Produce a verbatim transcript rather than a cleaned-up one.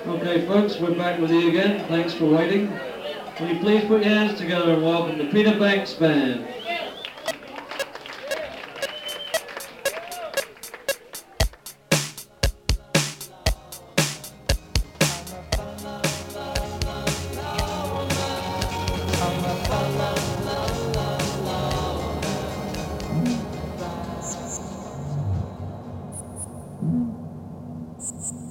Okay, folks, we're back with you again. Thanks for waiting. Will you please put your hands together and welcome the Peter Banks Band. Mm-hmm.